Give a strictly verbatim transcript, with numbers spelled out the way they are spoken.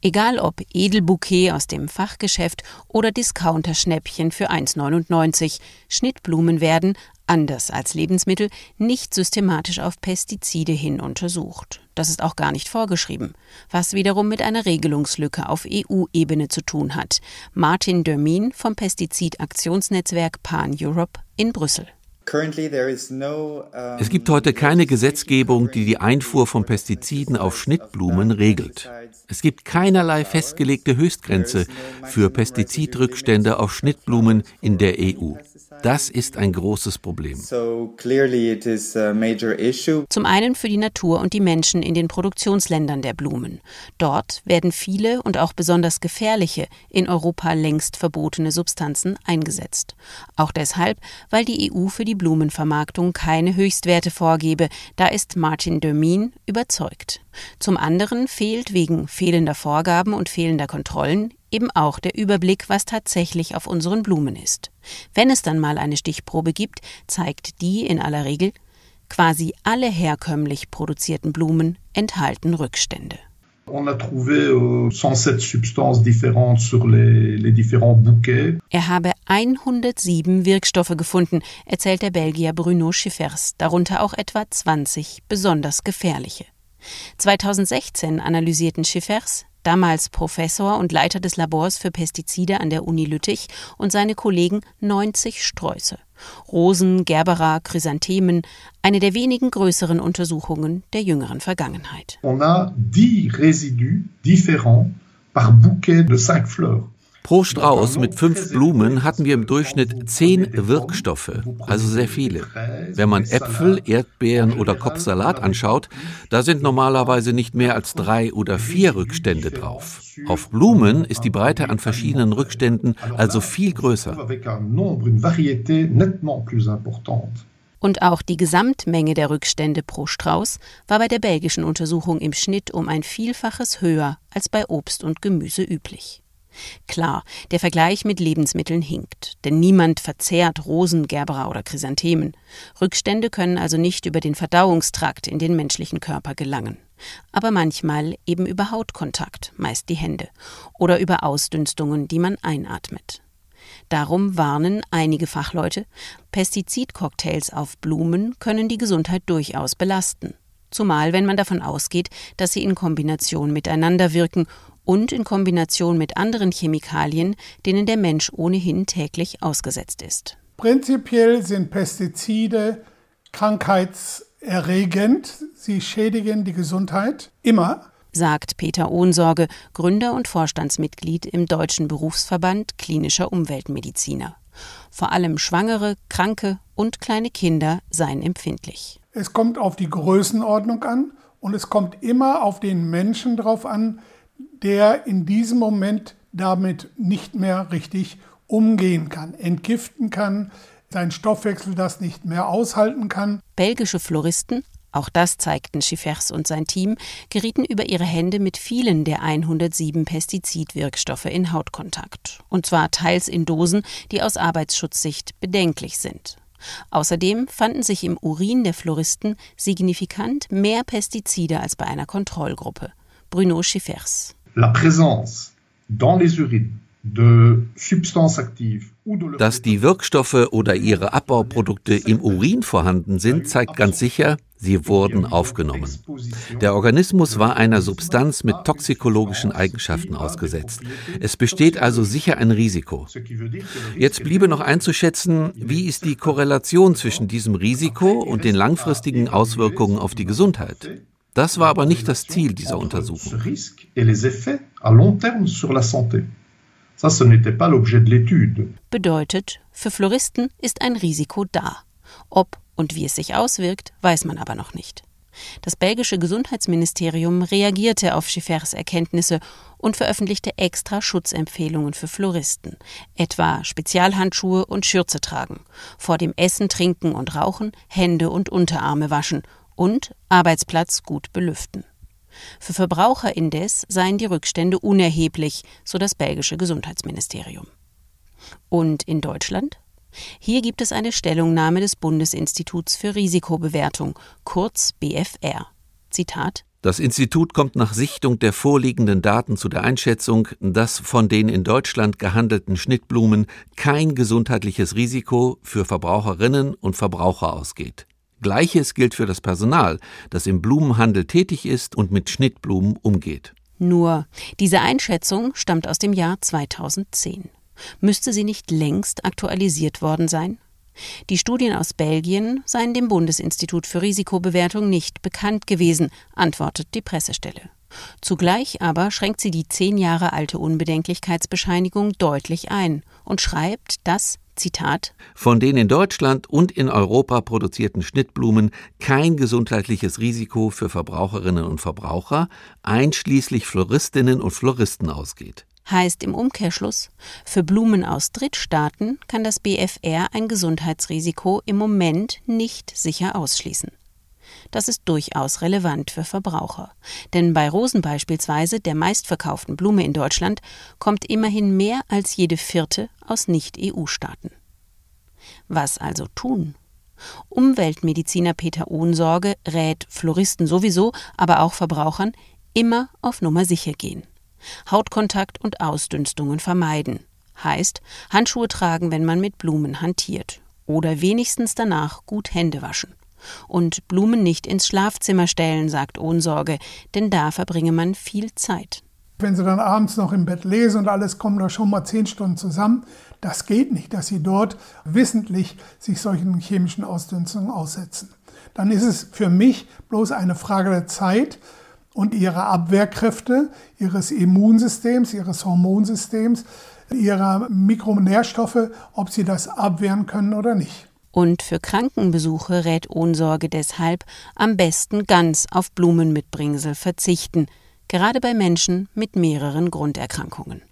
Egal ob Edelbouquet aus dem Fachgeschäft oder Discounter-Schnäppchen für eins neunundneunzig, Schnittblumen werden, anders als Lebensmittel, nicht systematisch auf Pestizide hin untersucht. Das ist auch gar nicht vorgeschrieben, was wiederum mit einer Regelungslücke auf E U-Ebene zu tun hat. Martin Dermien vom Pestizidaktionsnetzwerk Pan-Europe in Brüssel. Es gibt heute keine Gesetzgebung, die die Einfuhr von Pestiziden auf Schnittblumen regelt. Es gibt keinerlei festgelegte Höchstgrenze für Pestizidrückstände auf Schnittblumen in der E U. Das ist ein großes Problem. Zum einen für die Natur und die Menschen in den Produktionsländern der Blumen. Dort werden viele und auch besonders gefährliche, in Europa längst verbotene Substanzen eingesetzt. Auch deshalb, weil die E U für die Blumenvermarktung keine Höchstwerte vorgebe, da ist Martin Dermien überzeugt. Zum anderen fehlt wegen fehlender Vorgaben und fehlender Kontrollen eben auch der Überblick, was tatsächlich auf unseren Blumen ist. Wenn es dann mal eine Stichprobe gibt, zeigt die in aller Regel, quasi alle herkömmlich produzierten Blumen enthalten Rückstände. On a trouvé euh, cent sept substances différentes sur les, les différents bouquets. Er habe hundertsieben Wirkstoffe gefunden, erzählt der Belgier Bruno Schiffers, darunter auch etwa zwanzig besonders gefährliche. zweitausendsechzehn analysierten Schiffers, damals Professor und Leiter des Labors für Pestizide an der Uni Lüttich, und seine Kollegen neunzig Sträuße. Rosen, Gerbera, Chrysanthemen, eine der wenigen größeren Untersuchungen der jüngeren Vergangenheit. On a dix résidus différents par bouquet de cinq fleurs. Pro Strauß mit fünf Blumen hatten wir im Durchschnitt zehn Wirkstoffe, also sehr viele. Wenn man Äpfel, Erdbeeren oder Kopfsalat anschaut, da sind normalerweise nicht mehr als drei oder vier Rückstände drauf. Auf Blumen ist die Breite an verschiedenen Rückständen also viel größer. Und auch die Gesamtmenge der Rückstände pro Strauß war bei der belgischen Untersuchung im Schnitt um ein Vielfaches höher als bei Obst und Gemüse üblich. Klar, der Vergleich mit Lebensmitteln hinkt, denn niemand verzehrt Rosen, Gerbera oder Chrysanthemen. Rückstände können also nicht über den Verdauungstrakt in den menschlichen Körper gelangen. Aber manchmal eben über Hautkontakt, meist die Hände, oder über Ausdünstungen, die man einatmet. Darum warnen einige Fachleute, Pestizidcocktails auf Blumen können die Gesundheit durchaus belasten. Zumal wenn man davon ausgeht, dass sie in Kombination miteinander wirken und in Kombination mit anderen Chemikalien, denen der Mensch ohnehin täglich ausgesetzt ist. Prinzipiell sind Pestizide krankheitserregend. Sie schädigen die Gesundheit immer, sagt Peter Ohnsorge, Gründer und Vorstandsmitglied im Deutschen Berufsverband klinischer Umweltmediziner. Vor allem Schwangere, Kranke und kleine Kinder seien empfindlich. Es kommt auf die Größenordnung an und es kommt immer auf den Menschen drauf an, der in diesem Moment damit nicht mehr richtig umgehen kann, entgiften kann, sein Stoffwechsel das nicht mehr aushalten kann. Belgische Floristen, auch das zeigten Schiffers und sein Team, gerieten über ihre Hände mit vielen der hundertsieben Pestizidwirkstoffe in Hautkontakt. Und zwar teils in Dosen, die aus Arbeitsschutzsicht bedenklich sind. Außerdem fanden sich im Urin der Floristen signifikant mehr Pestizide als bei einer Kontrollgruppe. Bruno Schiffers. La présence dans les urines de substances actives. Dass die Wirkstoffe oder ihre Abbauprodukte im Urin vorhanden sind, zeigt ganz sicher, sie wurden aufgenommen. Der Organismus war einer Substanz mit toxikologischen Eigenschaften ausgesetzt. Es besteht also sicher ein Risiko. Jetzt bliebe noch einzuschätzen, wie ist die Korrelation zwischen diesem Risiko und den langfristigen Auswirkungen auf die Gesundheit. Das war aber nicht das Ziel dieser Untersuchung. Bedeutet, für Floristen ist ein Risiko da. Ob und wie es sich auswirkt, weiß man aber noch nicht. Das belgische Gesundheitsministerium reagierte auf Schiffers Erkenntnisse und veröffentlichte extra Schutzempfehlungen für Floristen, etwa Spezialhandschuhe und Schürze tragen, vor dem Essen, Trinken und Rauchen Hände und Unterarme waschen und Arbeitsplatz gut belüften. Für Verbraucher indes seien die Rückstände unerheblich, so das belgische Gesundheitsministerium. Und in Deutschland? Hier gibt es eine Stellungnahme des Bundesinstituts für Risikobewertung, kurz B F R. Zitat: Das Institut kommt nach Sichtung der vorliegenden Daten zu der Einschätzung, dass von den in Deutschland gehandelten Schnittblumen kein gesundheitliches Risiko für Verbraucherinnen und Verbraucher ausgeht. Gleiches gilt für das Personal, das im Blumenhandel tätig ist und mit Schnittblumen umgeht. Nur, diese Einschätzung stammt aus dem Jahr zweitausendzehn. Müsste sie nicht längst aktualisiert worden sein? Die Studien aus Belgien seien dem Bundesinstitut für Risikobewertung nicht bekannt gewesen, antwortet die Pressestelle. Zugleich aber schränkt sie die zehn Jahre alte Unbedenklichkeitsbescheinigung deutlich ein und schreibt, dass, Zitat, von den in Deutschland und in Europa produzierten Schnittblumen kein gesundheitliches Risiko für Verbraucherinnen und Verbraucher, einschließlich Floristinnen und Floristen, ausgeht. Heißt im Umkehrschluss, für Blumen aus Drittstaaten kann das B F R ein Gesundheitsrisiko im Moment nicht sicher ausschließen. Das ist durchaus relevant für Verbraucher. Denn bei Rosen beispielsweise, der meistverkauften Blume in Deutschland, kommt immerhin mehr als jede vierte aus Nicht-E U-Staaten. Was also tun? Umweltmediziner Peter Ohnsorge rät Floristen sowieso, aber auch Verbrauchern, immer auf Nummer sicher gehen. Hautkontakt und Ausdünstungen vermeiden. Heißt, Handschuhe tragen, wenn man mit Blumen hantiert. Oder wenigstens danach gut Hände waschen. Und Blumen nicht ins Schlafzimmer stellen, sagt Ohnsorge, denn da verbringe man viel Zeit. Wenn Sie dann abends noch im Bett lesen und alles kommt da schon mal zehn Stunden zusammen, das geht nicht, dass Sie dort wissentlich sich solchen chemischen Ausdünstungen aussetzen. Dann ist es für mich bloß eine Frage der Zeit und ihrer Abwehrkräfte, ihres Immunsystems, ihres Hormonsystems, ihrer Mikronährstoffe, ob sie das abwehren können oder nicht. Und für Krankenbesuche rät Ohnsorge deshalb am besten ganz auf Blumenmitbringsel verzichten, gerade bei Menschen mit mehreren Grunderkrankungen.